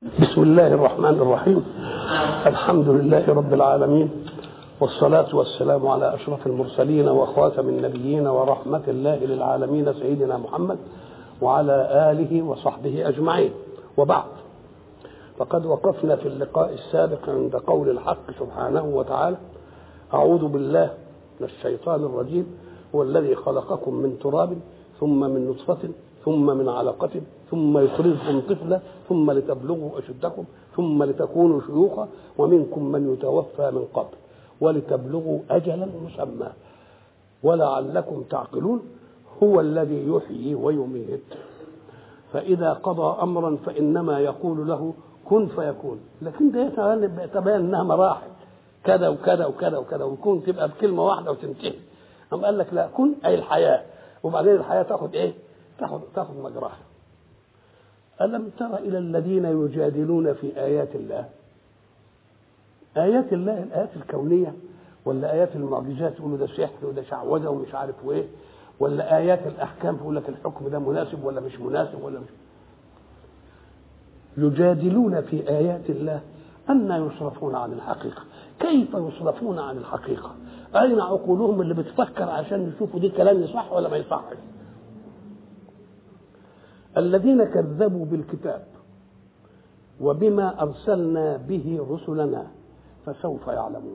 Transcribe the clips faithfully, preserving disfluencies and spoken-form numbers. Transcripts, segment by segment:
بسم الله الرحمن الرحيم. الحمد لله رب العالمين، والصلاة والسلام على أشرف المرسلين وخاتم النبيين ورحمة الله للعالمين سيدنا محمد وعلى آله وصحبه أجمعين. وبعد، فقد وقفنا في اللقاء السابق عند قول الحق سبحانه وتعالى: أعوذ بالله من الشيطان الرجيم، هو الذي خلقكم من تراب ثم من نطفة ثم من علقة ثم يخرجكم طفلا ثم لتبلغوا أشدكم ثم لتكونوا شيوخا ومنكم من يتوفى من قبل ولتبلغوا أجلا مسمى ولعلكم تعقلون. هو الذي يحيي ويميت، فإذا قضى أمرا فإنما يقول له كن فيكون. لكن ده يتبين أنها مراحل، كذا وكذا وكذا وكذا، ويكون تبقى بكلمة واحدة وتنتهي. أم قال لك لا، كن أي الحياة، وبعدين الحياة تاخد إيه؟ تاخد تاخد مجراها. ألم تر إلى الذين يجادلون في آيات الله؟ آيات الله الآيات الكونية، ولا آيات المعجزات يقولوا ده سحر وده شعوذة ومش عارف وإيه، ولا آيات الأحكام يقول لك الحكم ده مناسب ولا مش مناسب ولا مش. يجادلون في آيات الله أن يصرفون عن الحقيقة. كيف يصرفون عن الحقيقة؟ أين عقولهم اللي بتفكر عشان يشوفوا دي كلام صح ولا ما يصحش؟ الذين كذبوا بالكتاب وبما أرسلنا به رسلنا فسوف يعلمون.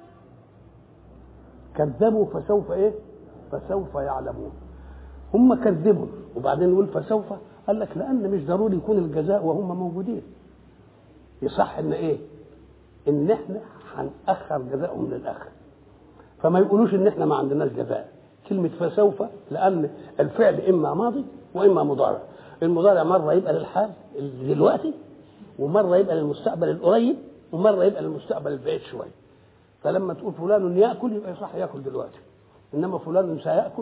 كذبوا فسوف إيه؟ فسوف يعلمون. هم كذبوا وبعدين يقول فسوف، قال لك لأن مش ضروري يكون الجزاء وهم موجودين. يصح إن إيه؟ إن إحنا هنأخر جزاءهم للآخر، فما يقولوش إن إحنا ما عندناش جزاء. كلمة فسوف لأن الفعل إما ماضي وإما مضارع. المضارع مرة يبقى للحال دلوقتي، ومرة يبقى للمستقبل القريب، ومرة يبقى للمستقبل البعيد شوية. فلما تقول فلان يأكل يبقى يصح يأكل دلوقتي، إنما فلان سيأكل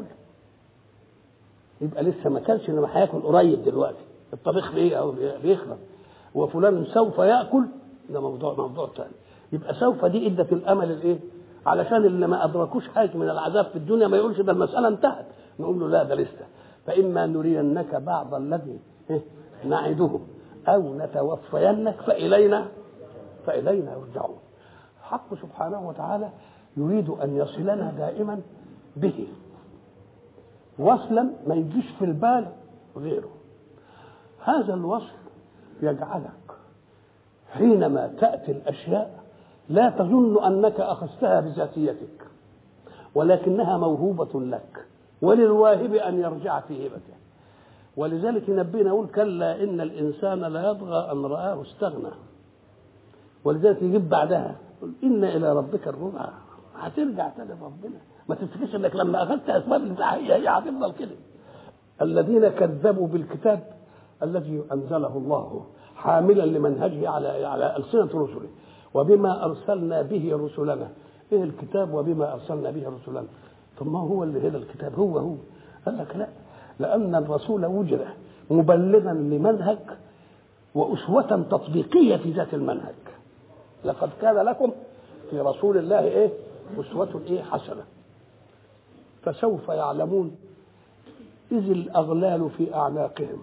يبقى لسه ما كانش، إنما هيأكل قريب دلوقتي. الطبيخ بإيه أو بيخرب. وفلان سوف يأكل ده موضوع موضوع ثاني. يبقى سوف دي إدة الأمل الإيه؟ علشان اللي ما أدركوش حاجة من العذاب في الدنيا ما يقولش ده المسألة انتهت. نقول له لا، ده لسه. فإما نرينك بعض الذي نعدهم أو نتوفينك فإلينا فإلينا يرجعون. حق سبحانه وتعالى يريد أن يصلنا دائما به وصلا ما يجيش في البال غيره. هذا الوصل يجعلك حينما تأتي الأشياء لا تظن أنك أخذتها بذاتيتك، ولكنها موهوبة لك، وللواهب أن يرجع في هبته. ولذلك نبينا يقول كلا إن الإنسان لا يطغى أن رآه استغنى. ولذلك يجيب بعدها إن إلى ربك الرجعى. هترجع تاني ربنا، ما تفتكرش إنك لما أخذت أسباب الإباحية هي هتفضل كده. الذين كذبوا بالكتاب الذي أنزله الله حاملا لمنهجه على على ألسنة رسله وبما أرسلنا به رسلنا. إيه الكتاب وبما أرسلنا به رسلنا؟ ثم هو اللي هنا الكتاب هو هو. قال لك لا، لأن الرسول وجد مبلغا لمنهج وأسوة تطبيقية في ذات المنهج. لقد كان لكم في رسول الله إيه؟ أسوة إيه حسنة. فسوف يعلمون إذ الأغلال في أعناقهم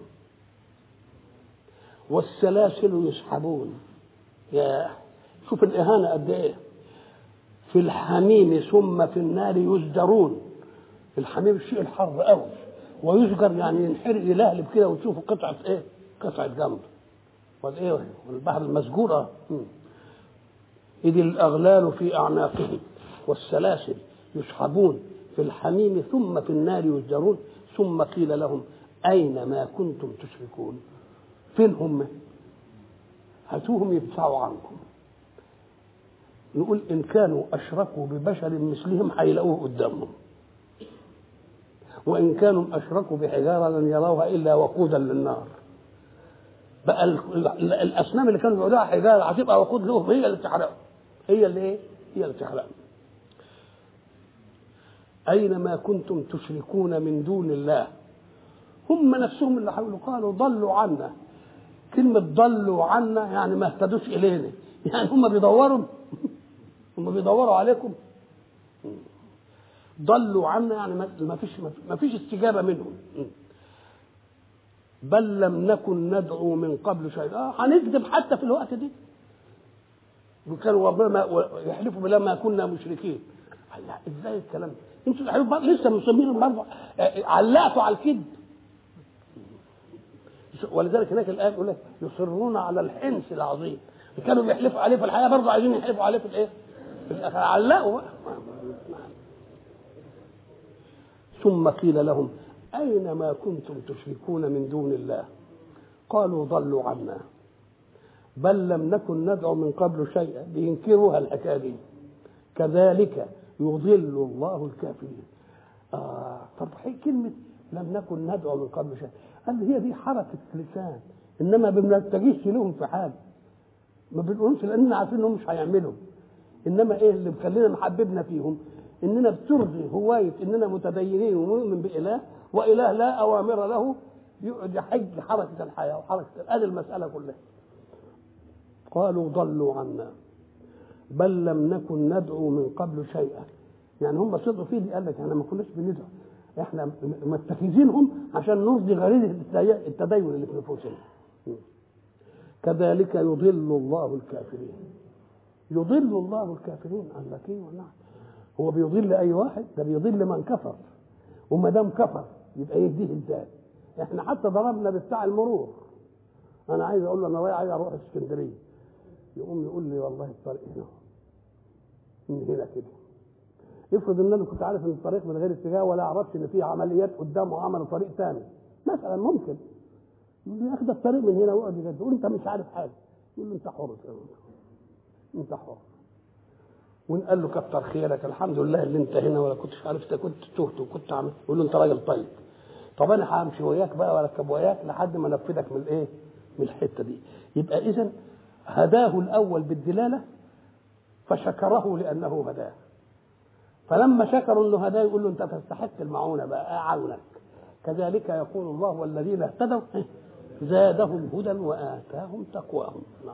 والسلاسل يسحبون. يا شوف الإهانة قد إيه. في الحميم ثم في النار يزجرون. الحميم الشيء الحر قوي، ويزجر يعني ينحرق يلهلب كده وتشوفوا قطعة ايه؟ قطعة جمر. والايه؟ والبحر المسجورة. إذ الأغلال في أعناقهم والسلاسل يسحبون في الحميم ثم في النار يزجرون ثم قيل لهم أين ما كنتم تشركون؟ فين هم؟ هاتوهم يدفعوا عنكم. نقول إن كانوا أشركوا ببشر مثلهم هيلاقوه قدامهم، وإن كانوا أشركوا بحجارة لن يروها إلا وقودا للنار. بقى الأصنام اللي كانوا بيقولوها حجارة هتبقى وقود لهم، هي اللي تحرقهم، هي اللي إيه؟ هي اللي تحرقهم. أينما كنتم تشركون من دون الله. هم نفسهم اللي حاولوا قالوا ضلوا عنا. كلمة ضلوا عنا يعني ما اهتدوش إلينا، يعني هم بيدوروا هم بيدوروا عليكم. ضلوا عنا يعني ما فيش ما فيش استجابة منهم. بل لم نكن ندعو من قبل شيئا. آه هنكذب حتى في الوقت دي، وكانوا ربنا يحلفوا بالله ما كنا مشركين. لا ازاي الكلام ده؟ انتوا لسه مصممين برضه علقتوا على الكذب. ولذلك هناك الايه يقول لك يصرون على الحنث العظيم، كانوا بيحلفوا عليه في الحياه برضه عايزين يحلفوا عليه في الايه؟ في الاخره. علقوا بقى. ثم قيل لهم اين ما كنتم تشركون من دون الله قالوا ضلوا عنا بل لم نكن ندعو من قبل شيئا. بينكروها الحكايه دي. كذلك يضل الله الكافرين. آه طب كلمه لم نكن ندعو من قبل شيئا، قال هي دي حركه لسان، انما ما بنتجهش لهم في حاجه، ما بنقولش لاننا عارفين انهم مش هيعملوا. انما ايه اللي مخلينا محببنا فيهم؟ اننا بترضي هوايه اننا متدينين ومؤمن باله، واله لا اوامر له يقعد يحج حركه الحياه وحركه ادي المساله كلها. قالوا ضلوا عنا بل لم نكن ندعو من قبل شيئا. يعني هم صدقوا فيه دي، قال لك احنا ما كناش بندعو، احنا متخذينهم عشان نرضي غريزه التدين اللي في نفوسنا. كذلك يضل الله الكافرين. يضل الله الكافرين. قال لك ايه؟ نعم، هو بيضل اي واحد؟ ده بيضل من كفر، وما دام كفر يبقى يهديه ازاي؟ احنا حتى ضربنا بتاع المرور، انا عايز اقول له انا رايح عايز اروح اسكندريه، يقوم يقول لي والله الطريق هنا من هنا كده. افرض ان انا كنت عارف ان الطريق من غير اتجاه ولا عرفت ان فيه عمليات قدامه وعملوا طريق ثاني مثلا، ممكن يقول لي اخد الطريق من هنا واقعد يقول تقول انت مش عارف حاجه، يقول له انت حر، انت حر. ونقال له كتر خيرك الحمد لله اللي انت هنا، ولا كنتش عارف كنت تهت وكنت عامل. يقول له انت راجل طيب، طب انا همشي وياك بقى واركب وياك لحد ما انفذك من الايه؟ من الحته دي. يبقى اذا هداه الاول بالدلاله فشكره لانه هداه، فلما شكروا انه هداه يقول له انت تستحق المعونه بقى اعاونك. كذلك يقول الله والذين اهتدوا زادهم هدى واتاهم تقواهم. نعم.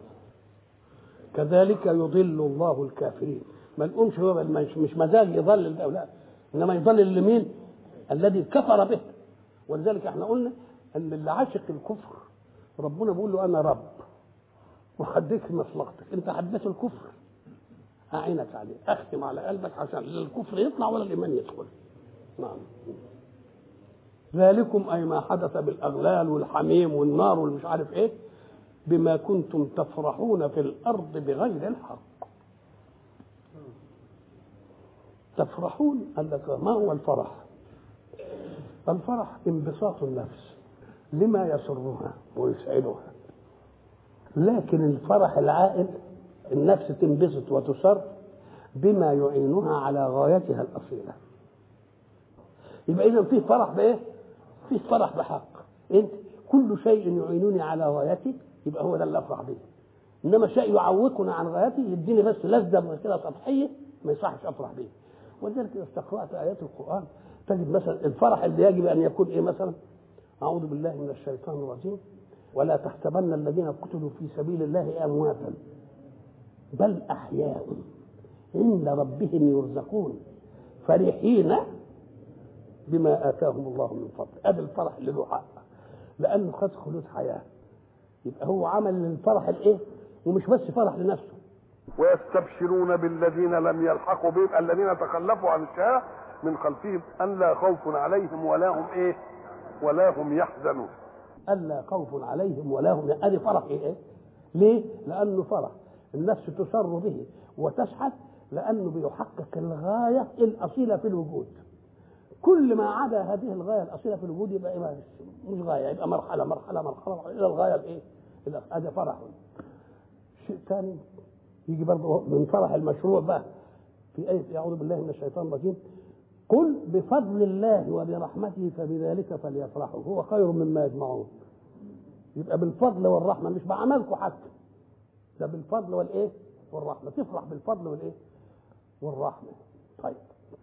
كذلك يضل الله الكافرين. ما نقومش هو مش مزاج يضل الدولة، انما يضل لمين؟ الذي كفر به. ولذلك احنا قلنا ان اللي عاشق الكفر ربنا بيقول له انا رب وهديك مصلحتك، انت حبيت الكفر اعينك عليه، اختم على قلبك عشان لا الكفر يطلع ولا الايمان يدخل. نعم. ذلكم اي ما حدث بالاغلال والحميم والنار والمش عارف ايه بما كنتم تفرحون في الارض بغير الحق. تفرحون قال لك ما هو الفرح؟ الفرح انبساط النفس لما يسرها ويسعدها، لكن الفرح العائل النفس تنبسط وتسر بما يعينها على غايتها الاصيله. يبقى اذا فيه فرح بايه؟ فيه فرح بحق. انت كل شيء يعينني على غايتي يبقى هو ده اللي افرح به، انما شيء يعوقني عن غايتي يديني بس لذه كده سطحيه ما يصحش افرح به. ولذلك اذا استقرات ايات القران تجد مثلا الفرح اللي يجب ان يكون ايه؟ مثلا اعوذ بالله من الشيطان الرجيم ولا تحسبن الذين قتلوا في سبيل الله امواتا بل احياء عند ربهم يرزقون فرحين بما اتاهم الله من فضل. ادي الفرح اللي له حق لانه خد خلود حياه. يبقى هو عمل للفرح الايه؟ ومش بس فرح لنفسه. ويستبشرون بالذين لم يلحقوا بهم الذين تخلفوا عن الشهاده من خلفهم الا خوف عليهم ولا هم ايه؟ ولا هم يحزنون. الا خوف عليهم ولا هم. ادي فرح ايه؟ ليه؟ لانه فرح النفس تسر به وتسعد لانه بيحقق الغايه الاصيله في الوجود. كل ما عدا هذه الغايه الاصيله في الوجود يبقى إيه؟ مش غايه، يبقى مرحله مرحله مرحله الى الغايه الايه؟ هذا فرح. شيء ثاني يجي برضه من فرح المشروع بقى في آية أعوذ بالله من الشيطان الرجيم قل بفضل الله وبرحمته فبذلك فليفرحوا هو خير مما يجمعون. يبقى بالفضل والرحمة مش بعملكم حتى، ده بالفضل والإيه؟ والرحمة. تفرح بالفضل والإيه؟ والرحمة. طيب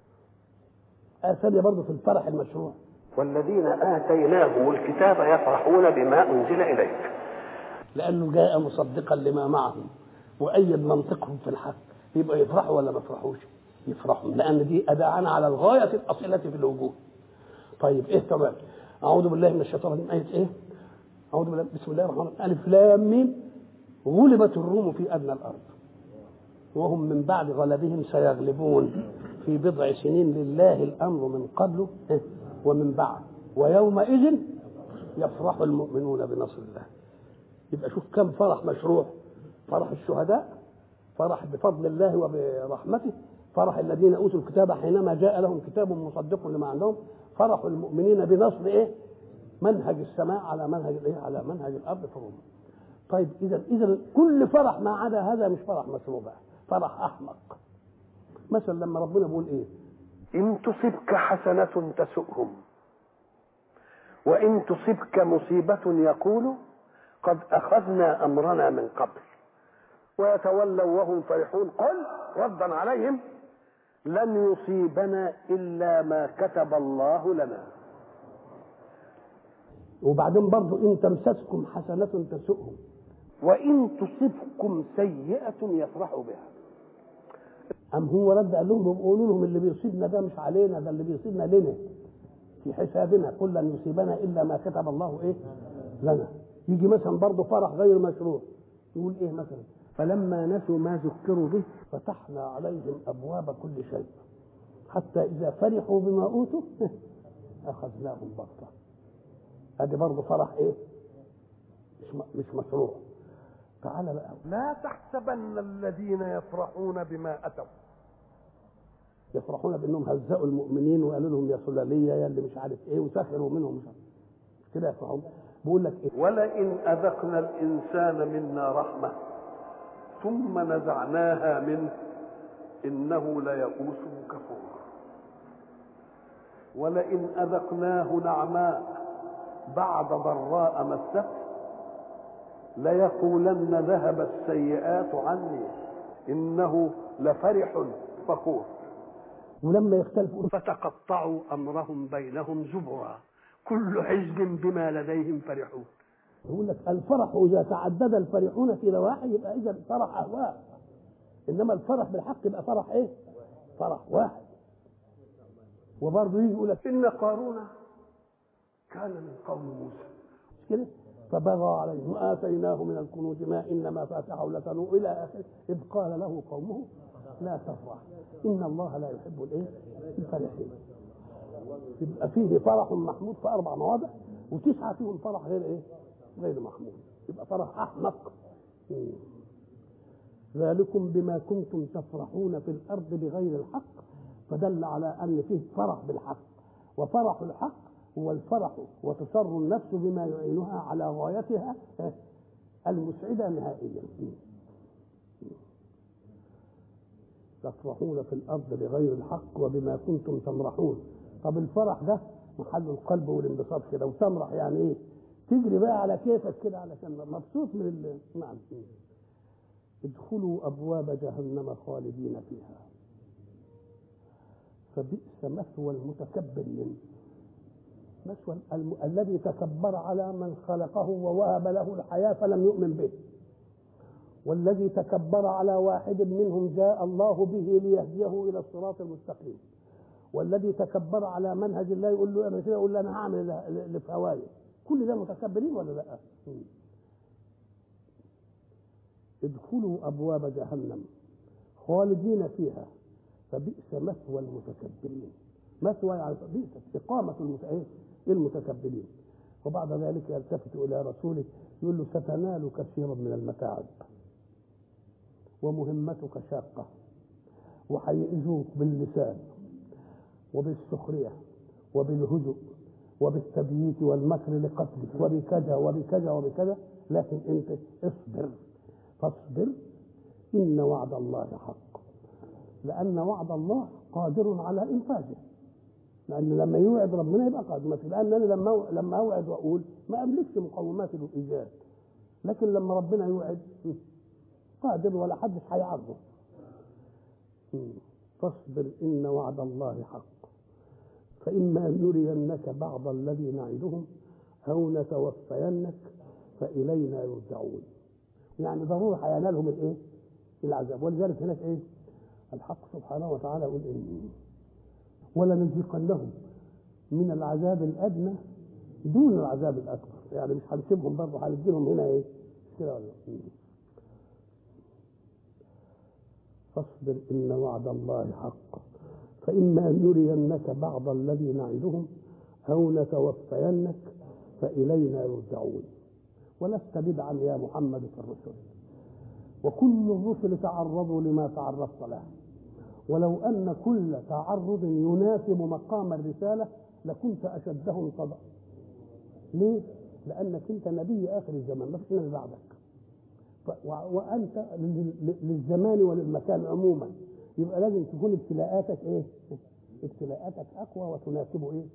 آية ثانية برضه في الفرح المشروع والذين آتيناهم الكتاب يفرحون بما أنزل إليك لأنه جاء مصدقا لما معهم وأيد منطقهم في الحق. يبقى يفرحوا ولا ما يفرحوش؟ يفرحوا لأن دي أداعنا على الغاية الأصيلة في الوجود. طيب إيه كمان؟ اعوذ بالله من الشيطان الرجيم. ايه ايه اعوذ بالله بسم الله الرحمن الرحيم. الف لام ميم. غلبت الروم في ادنى الارض وهم من بعد غلبهم سيغلبون في بضع سنين لله الامر من قبله ومن بعد ويومئذ يفرح المؤمنون بنصر الله. يبقى شوف كم فرح مشروع: فرح الشهداء، فرح بفضل الله وبرحمته، فرح الذين اوتوا الكتاب حينما جاء لهم كتاب مصدق لما عندهم، فرح المؤمنين بنصر ايه؟ منهج السماء على منهج الايه؟ على منهج الارض في الروم. طيب اذا اذا كل فرح ما عدا هذا مش فرح مشروع بقى، فرح احمق. مثلا لما ربنا بيقول ايه؟ إن تصبك حسنة تسؤهم وإن تصبك مصيبة يقولوا قد أخذنا أمرنا من قبل ويتولوا وهم فرحون. قل ردا عليهم لن يصيبنا إلا ما كتب الله لنا. وبعدين برضو إن تمسسكم حسنة تسؤهم وإن تصبكم سيئة يفرحوا بها. أم هو رد قال لهم بيقولوا لهم اللي بيصيبنا ده مش علينا، ده اللي بيصيبنا لنا في حسابنا، قل لن يصيبنا إلا ما كتب الله إيه لنا. يجي مثلا برضو فرح غير مشروع، يقول إيه مثلا؟ فلما نسوا ما ذكروا به فتحنا عليهم أبواب كل شيء حتى إذا فرحوا بما أوتوا أخذناهم بغتة. هذه برضو فرح إيه؟ مش مش مشروع. تعالى بقى، لا تحسبن الذين يفرحون بما أتوا. يفرحون بأنهم هزأوا المؤمنين وقالوا لهم يا سلالية يا اللي مش عارف إيه وسخروا منهم مش عارف كده يفرحون. بقول لك إيه؟ ولئن أذقنا الإنسان منا رحمة ثم نزعناها منه إنه ليئوس كفور. ولئن أذقناه نعماء بعد ضراء مسته ليقولن ذهب السيئات عني إنه لفرح فخور. ولما يختلفوا فتقطعوا أمرهم بينهم زبرا كل حزب بما لديهم فرحون. يقول لك الفرح إذا تعدد الفرحون في رواحي يبقى إذا فرح أهواء، إنما الفرح بالحق يبقى فرح إيه؟ فرح واحد. وبرضه يجي يقول لك إن قارون كان من قوم موسى كده فبغى عليهم وآتيناه من الكنوز ما إن مفاتحه لتنوء إلى آخره إذ قال له قومه لا تفرح إن الله لا يحب الإيه؟ الفرحين. يبقى فيه فرح محمود في أربع مواضع وتسعة فيهم فرح غير إيه؟ غير محمود. يبقى فرح أحمق. ذلكم بما كنتم تفرحون في الأرض بغير الحق، فدل على أن فيه فرح بالحق. وفرح الحق هو الفرح وتسر النفس بما يعينها على غايتها المسعدة نهائيا. تفرحون في الأرض بغير الحق وبما كنتم تمرحون. طب الفرح ده محل القلب والانبساط كده، وتمرح يعني ايه؟ تجري بقى على كيفك كده علشان مبسوط من ال... نعم. ادخلوا أبواب جهنم خالدين فيها فبئس مثوى المتكبرين. مثوى الم... الذي تكبر على من خلقه ووهب له الحياة فلم يؤمن به، والذي تكبر على واحد منهم جاء الله به ليهديه إلى الصراط المستقيم، والذي تكبر على منهج الله يقول له اعمل كده يقول له انا هعمل اللي في هوايه. كل ده متكبرين ولا لا؟ ادخلوا ابواب جهنم خالدين فيها فبئس مثوى المتكبرين. مثوى يعني بئس اقامه المتكبرين. وبعد ذلك يلتفت الى رسوله يقول له ستنال كثيرا من المتاعب ومهمتك شاقه وهيؤذوك باللسان وبالسخريه وبالهزء وبالتبييت والمكر لقتلك وبكذا وبكذا وبكذا، لكن انت اصبر فاصبر ان وعد الله حق، لان وعد الله قادر على انفاذه. لان لما يوعد ربنا يبقى قادر. لان انا لما لما اوعد واقول ما املكش مقومات الايجاد، لكن لما ربنا يوعد قادر ولا حدش هيعرضه. فاصبر ان وعد الله حق فإما نرينك بعض الذي نعدهم أو نتوفينك فإلينا يرجعون. يعني ضروري هينالهم الايه؟ العذاب. ولذلك هناك ايه؟ الحق سبحانه وتعالى يقول ايه؟ ولنذيقنهم من العذاب الأدنى دون العذاب الاكبر، يعني مش هنسيبهم برضه، هنديلهم هنا ايه كده ولا فاصبر ان وعد الله حق فاما نرينك بعض الذي نعدهم او نتوفينك فالينا يرجعون. ولست بدعا يا محمد في الرسل، وكل الرسل تعرضوا لما تعرضت له، ولو ان كل تعرض يناسب مقام الرساله لكنت اشدهم صدقا. ليه؟ لانك انت نبي اخر الزمان، ما فيش نبي بعدك، وانت للزمان وللمكان عموما، يبقى لازم تكون ابتلاءاتك ايه؟ ابتلاءاتك اقوى وتناسب ايه؟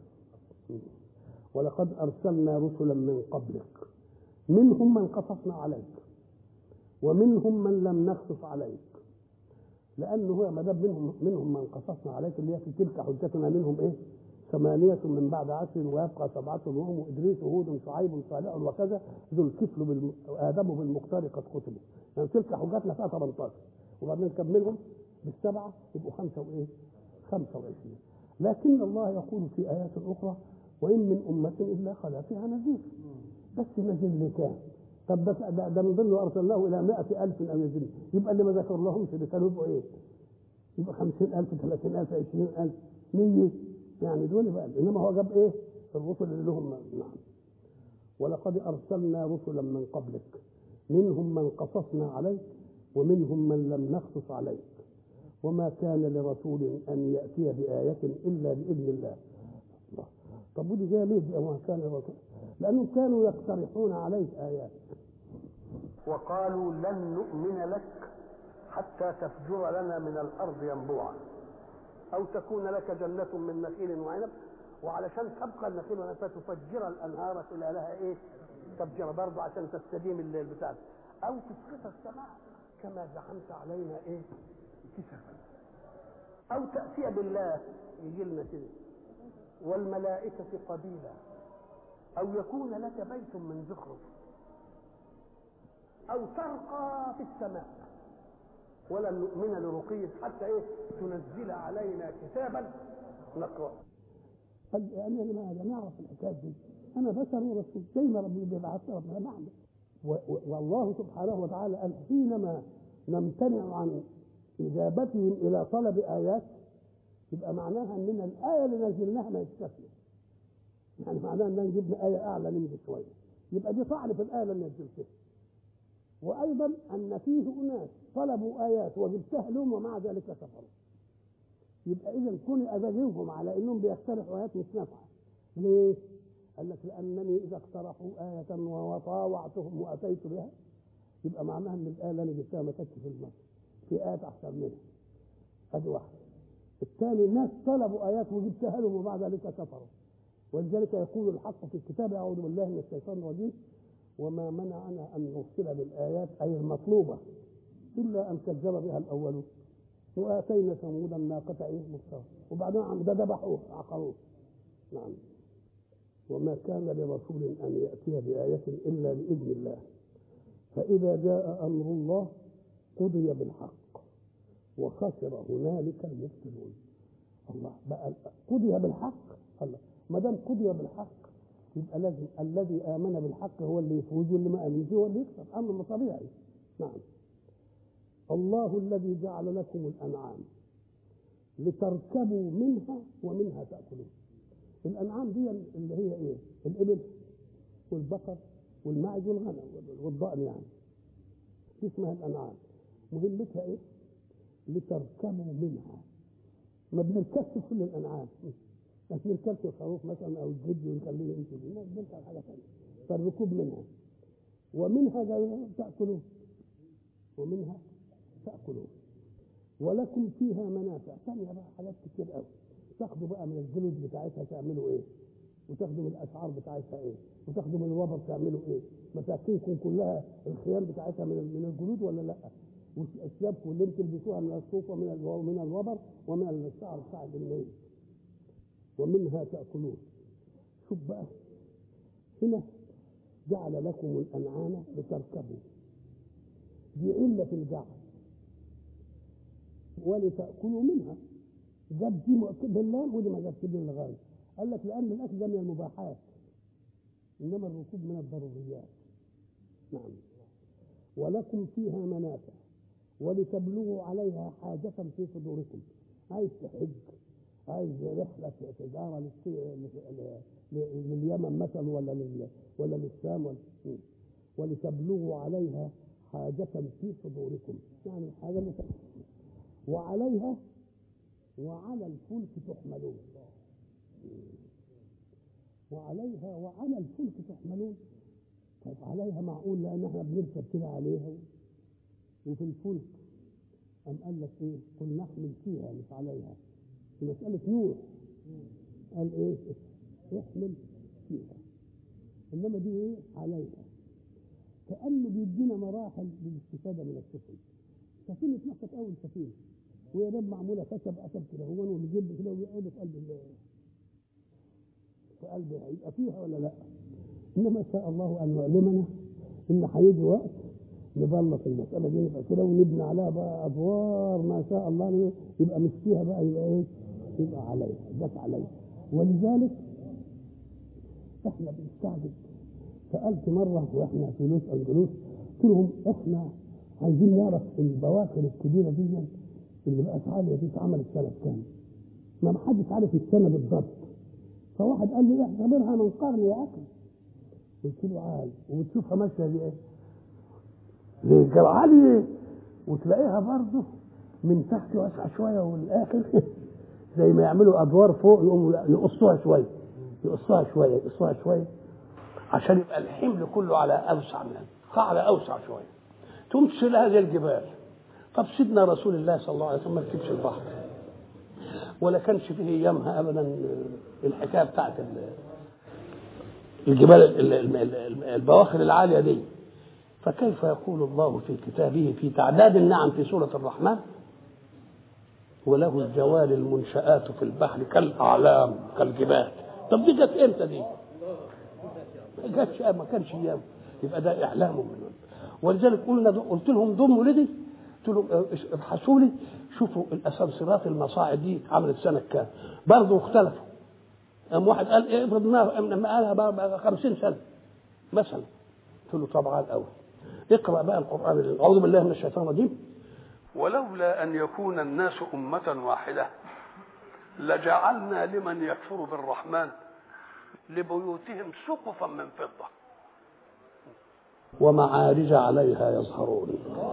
ولقد ارسلنا رسلا من قبلك منهم من قصصنا عليك ومنهم من لم نقصص عليك، لانه هو ما دام منهم منهم من قصصنا عليك اللي هي في تلك حجتنا منهم ايه؟ ثمانية من بعد عشر ويبقى سبعة وهم إدريس وهود شعيب صالح وكذا ذو الكفل بالم... آدم بالمختار قد قتلوا، يعني تلك حجتنا فيها ثمانية عشر وبعدين نكملهم بالسبعة يبقوا خمسة وإيه؟ خمسة وعشرين. لكن الله يقول في آيات أخرى وإن من أمة إلا خلا فيها نذير، بس نذير لكام؟ طب ده ده من ضمن أرسلناه إلى مائة ألف أو يزيد، يبقى اللي ما ذكر لهمش اللي كانوا يبقوا إيه؟ يبقى خمسين ألف ثلاثين ألف عشرين ألف مية، يعني دول بقى. انما هو جاب ايه؟ الرسل اللي لهم. نعم. ولقد ارسلنا رسلا من قبلك منهم من قصصنا عليك ومنهم من لم نقصص عليك وما كان لرسول ان ياتي بايه الا باذن الله. الله. طب ودي جايه ليه؟ وما كان لرسول؟ لانهم كانوا يقترحون عليك ايات وقالوا لن نؤمن لك حتى تفجر لنا من الارض ينبوعا أو تكون لك جنة من نخيل وعنب، وعلشان تبقى النخيل والعنب فتفجر الأنهار خلالها إيه؟ تفجر برضه عشان تستديم الليل بتاعك، أو تسقط السماء كما زعمت علينا إيه؟ كسفا، أو تأتي بالله يجي لنا كده والملائكة قبيلا، أو يكون لك بيت من زخرف، أو ترقى في السماء ولن نؤمن لرقيك حتى ايه؟ تنزل علينا كتابا نقرأ. قال يعني يا جماعه نعرف الحكايه دي، انا بشر ورسول زي ما ربنا بيبعثنا ربنا معنا. والله سبحانه وتعالى قال حينما نمتنع عن اجابتهم الى طلب ايات يبقى معناها اننا الايه اللي نزلناها ما يستثنى، يعني معناها ان جبنا ايه اعلى منه شويه، يبقى دي طعن في الايه اللي نزلتها. وايضا ان فيه اناس طلبوا ايات وجبتها لهم ومع ذلك كفروا، يبقى اذا كون اذنهم على انهم بيقترحوا ايات مش نافعه. ليه؟ قال لك لانني اذا اقترحوا ايه وطاوعتهم واتيت بها يبقى معناها ان الايه اللي انا جبتها ما كانتش في المصر، في ايات احسن منها. ادي واحده. الثاني الناس طلبوا ايات وجبتها لهم ومع ذلك كفروا، ولذلك يقول الحق في الكتاب اعوذ بالله من الشيطان الرجيم وما منعنا أن نرسل بالآيات أي المطلوبة إلا أن كذب بها الأولون وآتينا ثمود الناقة إيه مبصرة وبعدين عم ده ذبحوه عقروه. نعم. وما كان لرسول أن يأتي بآية إلا بإذن الله فإذا جاء أمر الله قضي بالحق وخسر هنالك المبطلون. الله بقى قضي بالحق. الله ما دام قضي بالحق يبقى لازم الذي آمن بالحق هو اللي يفوز واللي ما آمنش هو اللي يكسب، أمر طبيعي. نعم. الله الذي جعل لكم الأنعام لتركبوا منها ومنها تأكلون. الأنعام دي اللي هي إيه؟ الإبل والبقر والماعز والغنم والضأن، يعني دي اسمها الأنعام. مهمتها إيه؟ لتركبوا منها. ما بنركبش كل الأنعام، ما بنركبش الخروف مثلا أو الجد ونخليه يمشي، ما بنركب حاجة ثانية. فالركوب منها ومنها تأكلون ومنها تأكلون ولكم فيها منافع ثانية بقى، حاجات كتير قوي. تاخدوا بقى من الجلود بتاعتها تعملوا ايه، وتاخدوا من الأشعار بتاعتها ايه، وتاخدوا من الوبر تعملوا ايه. مساكنكم كلها الخيام بتاعتها من من الجلود ولا لا؟ وثيابكم اللي انتم بتلبسوها من الصوف ومن ومن الوبر ومن الشعر بتاع الجلد ومنها تأكلون. شوف بقى هنا جعل لكم الأنعام لتركبوا، دي علة الجعل، ولتأكلوا منها. جاب دي بالله ودي ما جابش دي للغاية. قال لك لأن الأكل ده من المباحات، إنما الركوب من الضروريات. نعم. ولكم فيها منافع ولتبلغوا عليها حاجة في صدوركم. عايز تحج، عايز رحلة تجارة لليمن مثلا ولا ولا للشام ولا ولتبلغوا عليها حاجة في صدوركم، يعني حاجة مثلا. وعليها وعلى الفلك تحملون. وعليها وعلى الفلك تحملون. طيب عليها معقول لأن احنا بنركب كده عليها وفي الفلك. أم قال لك إيه؟ قل نحمل فيها مش عليها. في مسألة نوح قال إيه؟ احمل فيها. إنما دي إيه؟ عليها. كأنه بيدينا مراحل للاستفادة من السفن. سفينة نوح كانت أول سفينة، وهي دام معمولة خشب أسد كده هو والجلد كده ويقعدوا في قلب في قلبها، يبقى فيها ولا لا؟ إنما شاء الله أن يعلمنا إن هيجي وقت نبلط المسألة دي يبقى كده ونبني عليها بقى أدوار ما شاء الله، يبقى مش فيها بقى، يبقى إيه؟ يبقى عليها، جت عليها. ولذلك إحنا بنستعجب. سألت مرة وإحنا في لوس أنجلوس قلت لهم إحنا عايزين نعرف البواخر الكبيرة دي اللي بقت عالية دي اتعملت سنة كام؟ ما حدش عارف السنة بالضبط. فواحد قال لي اعتبرها من قرن يا أخي. قلت له عال، وبتشوفها ماشية دي إيه؟ زي عالية، وتلاقيها برضه من تحت واسعة شوية والآخر زي ما يعملوا أدوار فوق يقوموا يقصوها شوية يقصوها شوية يقصوها شوية عشان يبقى الحمل كله على أوسع منها، على أوسع شوية. تمشي لها زي الجبال. طب سيدنا رسول الله صلى الله عليه وسلم ما ركبش البحر ولا كانش فيه ايامها ابدا الحكايه بتاعت الجبال البواخر العاليه دي. فكيف يقول الله في كتابه في تعداد النعم في سوره الرحمن وله الجوار المنشآت في البحر كالاعلام كالجبال؟ طب دي جت امتى دي؟ ما جاتش، ما كانش ايام. يبقى ده اعلام منهم. ولذلك قلنا قلت لهم ضموا لدي، قلت لهم ابحثوا لي شوفوا الاسانسيرات المصاعد دي عملت سنه كام. برضه اختلفوا. قام واحد قال ايه افرض لما قالها بقى خمسين سنه مثلا. قلت له طبعا الاول اقرا بقى القران. اعوذ بالله من الشيطان الرجيم. ولولا ان يكون الناس امه واحده لجعلنا لمن يكفر بالرحمن لبيوتهم سقفا من فضه ومعارج عليها يظهرون.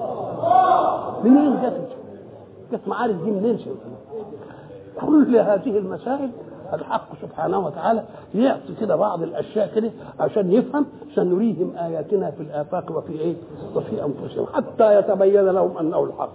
منين جت؟ جت معارج دي منين؟ كل هذه المسائل الحق سبحانه وتعالى يعطي كده بعض الاشياء كده عشان يفهم، سنريهم اياتنا في الافاق وفي ايه؟ وفي انفسهم حتى يتبين لهم انه الحق.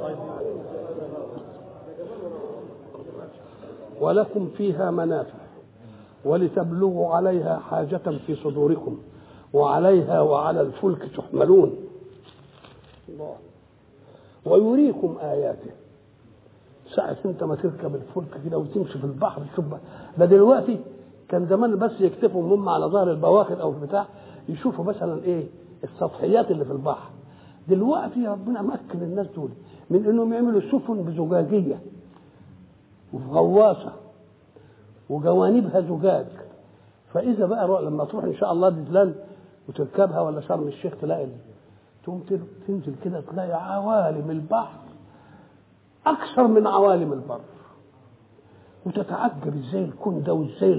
ولكم فيها منافع ولتبلغوا عليها حاجة في صدوركم وعليها وعلى الفلك تحملون. الله. ويريكم آياته. ساعة انت ما تركب الفلك كده وتمشي في البحر تشوف. ده دلوقتي كان زمان بس يكتفوا هم على ظهر البواخر او البتاع يشوفوا مثلا ايه السطحيات اللي في البحر. دلوقتي ربنا مكن الناس دول من انهم يعملوا سفن بزجاجية وغواصة وجوانبها زجاج. فاذا بقى لما تروح ان شاء الله دجلان وتركبها ولا شرم الشيخ تلاقي تقوم تنزل كده تلاقي عوالم البحر اكثر من عوالم البر، وتتعجب ازاي الكون ده وازاي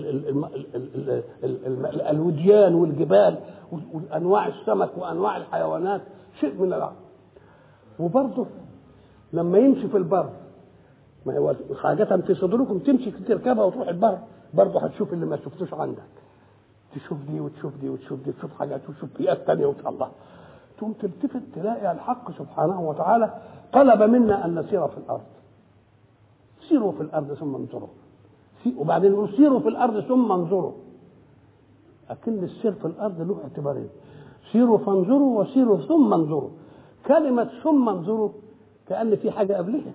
الوديان والجبال وانواع السمك وانواع الحيوانات شيء من العجب. وبرضه لما يمشي في البر ما هو حاجة في صدوركم تمشي تركبها وتروح البر برضه هتشوف اللي ما شفتوش عندك. تشوف دي وتشوف دي وتشوف دي تشوف حاجات وتشوف بيئات ثانيه وتطلع تقوم تلتفت تلاقي الحق سبحانه وتعالى طلب منا ان نسير في الارض. سيروا في الارض ثم انظروا. وبعدين يقول سيروا في الارض ثم انظروا. لكن السير في الارض له اعتبارين، سيروا فانظروا وسيروا ثم انظروا. كلمه ثم انظروا كأن في حاجه قبلها،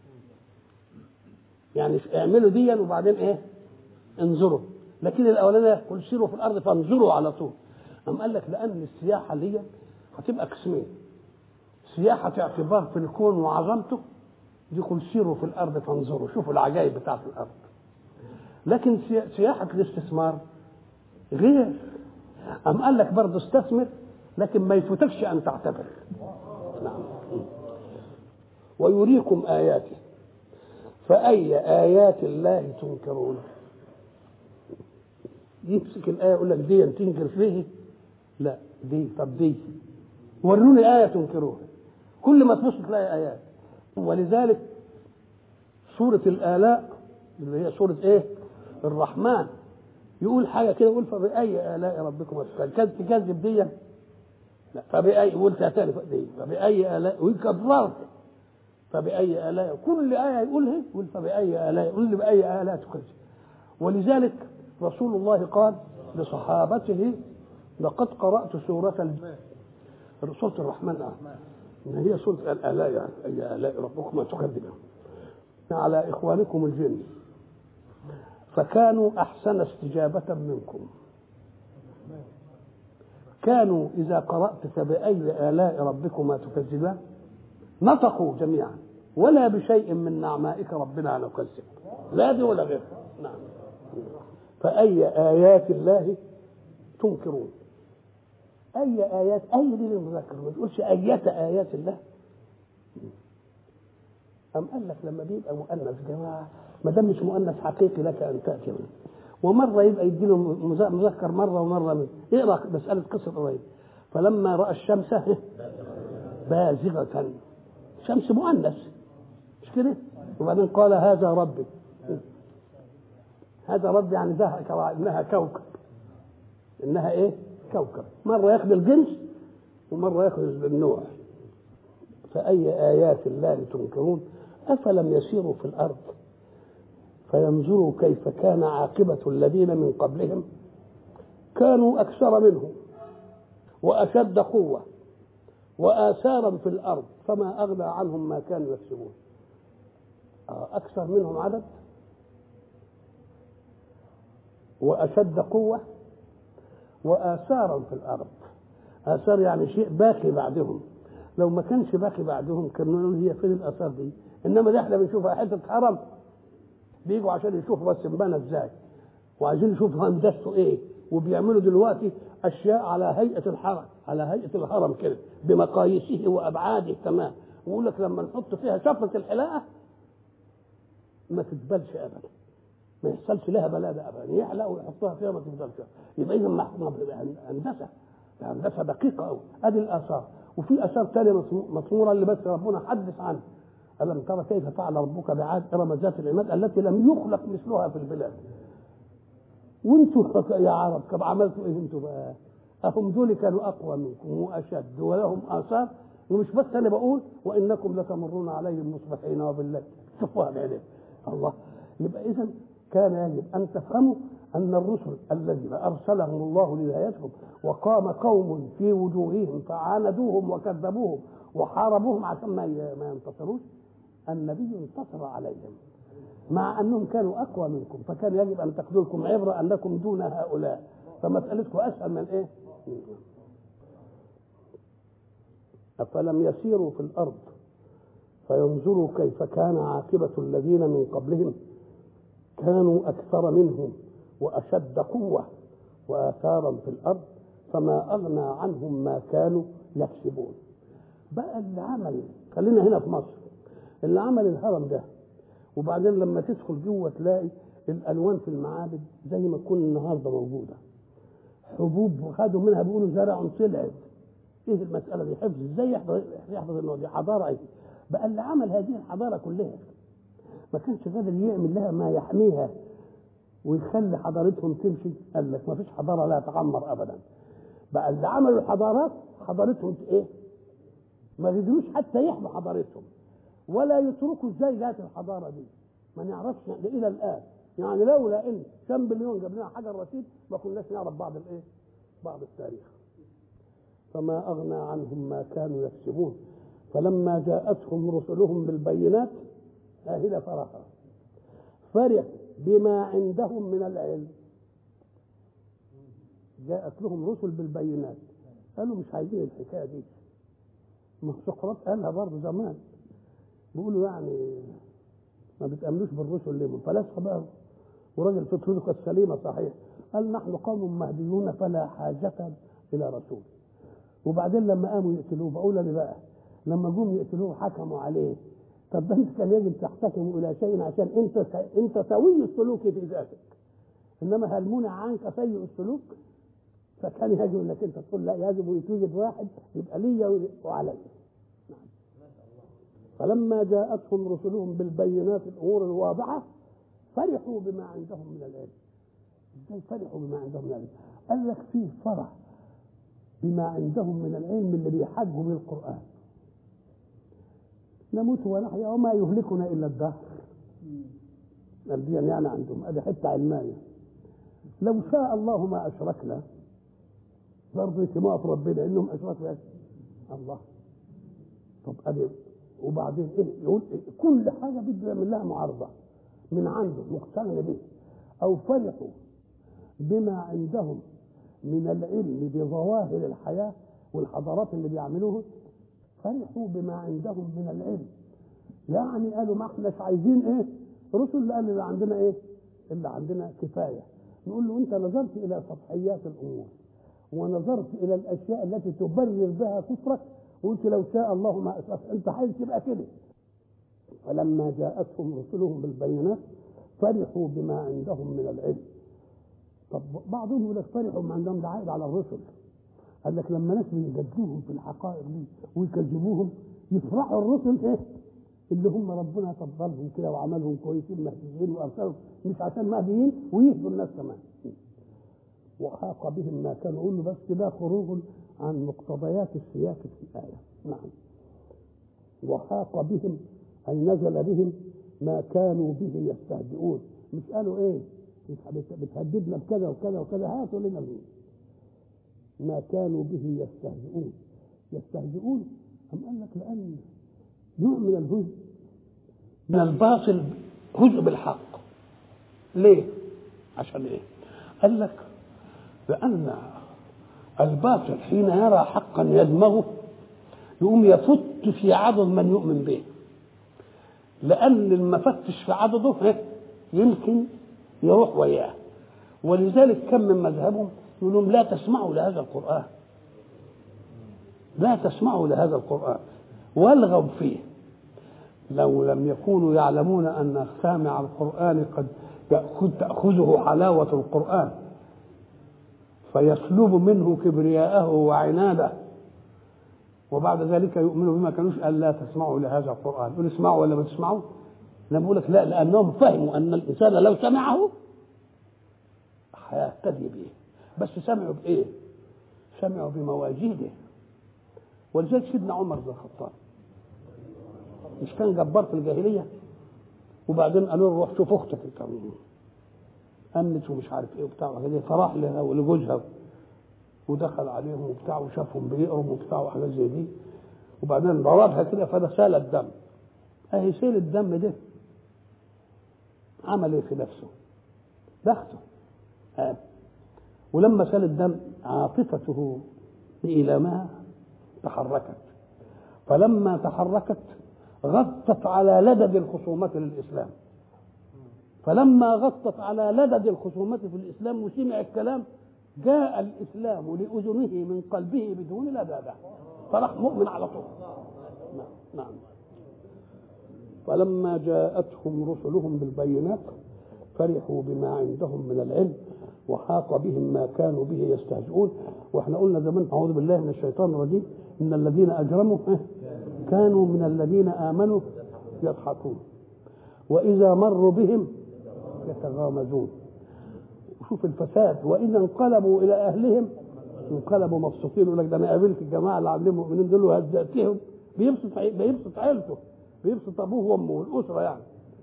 يعني اعملوا ديا وبعدين ايه انظروا. لكن الاولانيه قل سيروا في الارض فانظروا على طول. قام قال لك لان السياحه دي هتبقى قسمين، سياحه اعتبار في الكون وعظمته دي قل سيروا في الارض فانظروا شوفوا العجائب بتاعه الارض. لكن سياحه الاستثمار غير أم قال لك برضه استثمر لكن ما يفوتكش أن تعتبر. نعم. ويريكم آياته فأي آيات الله تنكرون. يمسك الآية يقول لك دي تنكر فيه، لا دي طب دي وروني آية تنكروها. كل ما تبص تلاقي آيات. ولذلك سورة الآلاء اللي هي سورة إيه؟ الرحمن يقول حاجة كده يقول فبأي آلاء ربكم تكذب دي؟ لا فبأي يقول تاني دي فبأي آلاء ويكررها فبأي آلاء كل آية يقولها يقول فبأي آلاء يقول لي بأي آلاء تكذب. ولذلك رسول الله قال لصحابته لقد قرأت سورة الجن سورة الرحمن آه. هي سورة الآلاء يعني أي آلاء ربكم تكذبون على إخوانكم الجن فكانوا أحسن استجابة منكم. كانوا إذا قرأت فبأي آلاء ربكما تكذبان نطقوا جميعا ولا بشيء من نعمائك ربنا نكذب لا دي ولا غير. نعم. فأي آيات الله تنكرون. أي آيات أي دي للمذكر ما تقولش أيات آيات الله. أم قال لك لما بيبقى مؤنث جماعة ما دام مش مؤنث حقيقي لك أن تأتي منه ومرة يبقى يديله مذكر مرة ومرة من اقرأ مسألة قصة قريب فلما رأى الشمس بازغة شمس مؤنث مش كده وبعدين قال هذا ربي هذا ربي يعني ده إنها كوكب إنها إيه كوكب مرة ياخذ الجنس ومرة ياخذ النوع. فأي آيات الله تنكرون أفلم يسيروا في الأرض فينظروا كيف كان عاقبة الذين من قبلهم كانوا أكثر منهم وأشد قوة وآثارا في الأرض فما أغنى عنهم ما كانوا يكسبون. أكثر منهم عدد وأشد قوة وآثارا في الأرض. آثار يعني شيء باقي بعدهم لو ما كانش باقي بعدهم كانوا يقولوا هي فين الآثار دي إنما دي احنا بنشوفها حتة حرم بيجوا عشان يشوفوا بس انبنى ازاي وعايزين يشوفوا هندسته ايه وبيعملوا دلوقتي اشياء على هيئه الحرم على هيئه الهرم كده بمقاييسه وابعاده تمام ويقول لك لما نحط فيها شفره الحلاقه ما تتبلش ابدا ما يحصلش لها بلاده ابدا يحلق ويحطها فيها ما تفضلش يبقى اذا محكومه هندسه هندسه دقيقه قوي. ادي الاثار وفي اثار ثانيه مطموره اللي بس ربنا حدث عنها ألم ترى كيف فعل ربك بعاد إرم ذات العماد التي لم يخلق مثلها في البلاد. وانتوا يا عرب كم عملتوا ايه انتوا بقى؟ اهم دول كانوا اقوى منكم واشد ولهم اثار ومش بس انا بقول وانكم لتمرون عليهم مصبحين وبالليل شوفوها بعينيكم. الله يبقى اذا كان يجب ان تفهموا ان الرسل الذين ارسلهم الله لهدايتهم وقام قوم في وجوههم فعاندوهم وكذبوهم وحاربوهم عشان ما ينتصروش النبي انتصر عليهم مع انهم كانوا اقوى منكم فكان يجب ان تاخذوا لكم عبره انكم دون هؤلاء فمسالتكم اسهل من ايه. افلم يسيروا في الارض فينظروا كيف كان عاقبه الذين من قبلهم كانوا اكثر منهم واشد قوه واثارا في الارض فما اغنى عنهم ما كانوا يكسبون. بقى اللي عمل خلينا هنا في مصر اللي عمل الهرم ده وبعدين لما تدخل جوه تلاقي الالوان في المعابد زي ما تكون النهارده موجوده حبوب وخدوا منها بيقولوا زرع طلعت ايه المساله دي حفظ ازاي يحفظ يحفظ انه دي حضاره ايه. بقى اللي عمل هذه الحضاره كلها ما كانش قادر يعمل لها ما يحميها ويخلي حضارتهم تمشي. قال لك ما فيش حضاره لا تعمر ابدا. بقى اللي عملوا الحضارات حضارتهم ايه ما قدروش حتى يحموا حضارتهم ولا يتركوا ازاي جات الحضاره دي ما نعرفش الى الان يعني لولا ان كم مليون جاب لنا حجر رشيد ما كناش نعرف بعض الايه بعض التاريخ. فما اغنى عنهم ما كانوا يكسبون فلما جاءتهم رسلهم بالبينات اهل فرحا فرح بما عندهم من العلم. جاءت لهم رسل بالبينات قالوا مش عايزين الحكايه دي. ما سقراط قالها برضه زمان بيقولوا يعني ما بتأمنوش بالرسل ليه فلاسفه بقى وراجل فطرته كانت سليمه صحيح، قال نحن قوم مهديون فلا حاجه الى رسول. وبعدين لما قاموا يقتلوه بقول انا بقى لما جم يقتلوه حكموا عليه، طب ده انت كان يجب تحتكموا الى شيء عشان انت انت سوي السلوك في ذاتك، انما هل منع عنك سيء السلوك؟ فكان يجب انك انت تقول لا، يجب يتوجد واحد يبقى لي وعلي. فلما جاءتهم رسلهم بالبينات الامور الواضحه فرحوا بما عندهم من العلم. ازاي فرحوا بما عندهم من العلم؟ قال لك فيه فرح بما عندهم من العلم اللي بيحاجوا بالقران. نموت ونحيا وما يهلكنا الا الدهر. الدين يعني عندهم ادي حته علمانيه. لو شاء الله ما اشركنا، برضه اهتمام في ربنا انهم اشركوا الله. طب ادي وبعدين ايه؟ يقول إيه؟ كل حاجه بده يعمل لها معارضه من عنده مقتنع به. او فرحوا بما عندهم من العلم بظواهر الحياه والحضارات اللي بيعملوها، فرحوا بما عندهم من العلم. يعني قالوا ما احناش عايزين ايه؟ رسل قال اللي عندنا ايه؟ اللي عندنا كفايه. نقول له انت نظرت الى سطحيات الامور ونظرت الى الاشياء التي تبرر بها كفرك وقلت لو شاء الله ما أشرك. انت عايز تبقى كده. فلما جاءتهم رسلهم بالبينات فرحوا بما عندهم من العلم. طب بعضهم يقول لك فرحوا بما عندهم، ده عائد على الرسل. قال لك لما ناس يجادلوهم في الحقائق دي ويكذبوهم يفرحوا الرسل ايه؟ اللي هم ربنا فضلهم كده وعملهم كويسين مهديين وارسلهم مش عشان مهديين ويهدوا الناس كمان. وحاق بهم ما كانوا يقولوا، بس ده خروج عن مقتضيات السياق في الآية. نعم. وحاق بهم أي نزل بهم ما كانوا به يستهزئون. مش قالوا ايه بتهددنا بكذا وكذا وكذا، هاتوا لنا ما كانوا به يستهزئون. يستهزئون أم قال لك لأن نوع من الهزء من الباطل هزء بالحق. ليه؟ عشان ايه؟ قال لك لأن الباطل حين يرى حقا يدمغه يقوم يفت في عضد من يؤمن به، لأن المفتش في عضده يمكن يروح وياه. ولذلك كم من مذهبهم يقولون لا تسمعوا لهذا القرآن، لا تسمعوا لهذا القرآن والغوا فيه. لو لم يكونوا يعلمون أن سامع القرآن قد تأخذه حلاوة القرآن فيسلب منه كبرياءه وعناده، وبعد ذلك يؤمنوا بما كانوش. قال لا تسمعوا لهذا القرآن. يقول اسمعوا ولا ما تسمعوا؟ لما بقول لك لا، لأنهم فهموا أن الإنسان لو سمعه هيهتدي به. بس سمعوا بإيه؟ سمعوا بمواجيده. ولذلك سيدنا عمر بن الخطاب مش كان جبار في الجاهلية، وبعدين قالوا له روح شوف أختك انت أمنت ومش عارف إيه وبتاع وكذا، فراح لها ولجوزها ودخل عليهم وبتاع وشافهم بيقروا وبتاع وحاجات زي دي، وبعدين ضربها كده فده سال الدم. أهي سيل الدم ده عمل إيه في نفسه؟ بخته. آه. ولما سال الدم عاطفته بإيلامها تحركت، فلما تحركت غطت على لدد الخصومة للإسلام. فلما غطت على لدد الخصومة في الإسلام وسمع الكلام جاء الإسلام لأذنه من قلبه بدون لدادة، فراح مؤمن على طول. نعم. فلما جاءتهم رسلهم بالبينات فرحوا بما عندهم من العلم وحاق بهم ما كانوا به يستهزئون. واحنا قلنا زمان اعوذ بالله من الشيطان الرجيم ان الذين اجرموا كانوا من الذين امنوا يضحكون واذا مروا بهم يتغامزون. شوف الفساد. واذا انقلبوا الى اهلهم انقلبوا مبسوطين. يقول لك ده انا قابلت الجماعه اللي عاملين مؤمنين دول وهزأتهم. بيبسط بيبسط عيلته، بيبسط ابوه وامه والاسره يعني.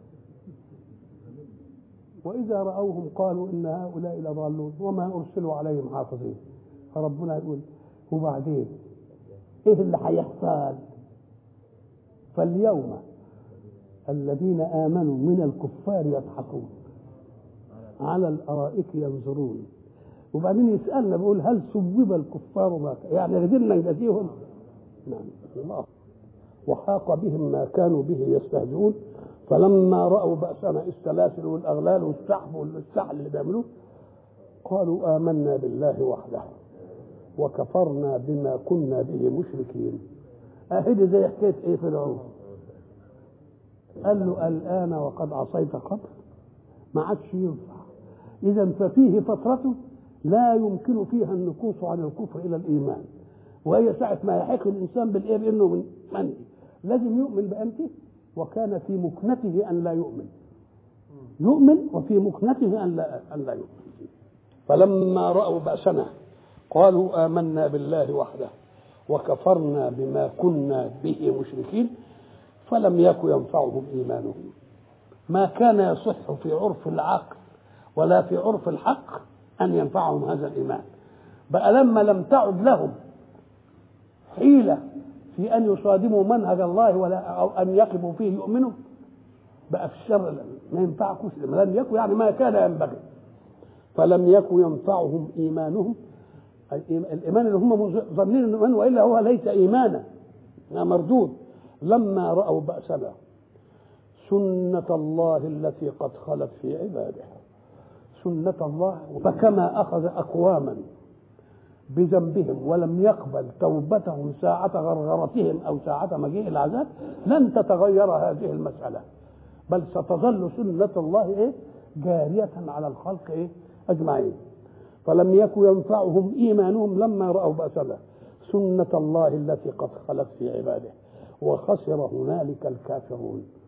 واذا راوهم قالوا ان هؤلاء لضالون وما ارسلوا عليهم حافظين. فربنا يقول وبعدين ايه اللي هيحصل؟ فاليوم الذين امنوا من الكفار يضحكون على الارائك ينظرون. وبعدين يسالنا بيقول هل سبب الكفار ما يعني قدرنا نجازيهم؟ نعم الله. وحاق بهم ما كانوا به يستهزئون. فلما رأوا بأسنا السلاسل والأغلال والسحب والسحل اللي بيعملوه قالوا آمنا بالله وحده وكفرنا بما كنا به مشركين. أهدي زي حكاية إيه فرعون، قال له الآن وقد عصيت قبل، ما عادش ينفع. إذا ففيه فترة لا يمكن فيها النكوص عن الكفر إلى الإيمان، وهي ساعة ما يحق الإنسان بالإيه بأنه من منه لازم يؤمن بأنته، وكان في مكنته أن لا يؤمن، يؤمن وفي مكنته أن لا أن لا يؤمن. فلما رأوا بأسنا قالوا آمنا بالله وحده وكفرنا بما كنا به مشركين فلم يكن ينفعهم إيمانهم. ما كان يصح في عرف العقل ولا في عرف الحق أن ينفعهم هذا الإيمان. بقى لما لم تعد لهم حيلة في أن يصادموا منهج الله ولا أو أن يقفوا فيه يؤمنوا، بقى في الشر ما ينفعكوش، لم يكن يعني ما كان ينبغي. فلم يكن ينفعهم إيمانهم، الإيمان اللي هم ظنين إنه إيمان وإلا هو ليس إيمانا مردود. لما رأوا بأسنا سنة الله التي قد خلت في عباده، سنة الله. فكما أخذ أقواما بذنبهم ولم يقبل توبتهم ساعة غرغرتهم أو ساعة مجيء العذاب، لن تتغير هذه المسألة، بل ستظل سنة الله إيه جارية على الخلق إيه أجمعين. فلم يكن ينفعهم إيمانهم لما رأوا بأسنا سنة الله التي قد خلت في عباده وخسر هنالك الكافرون.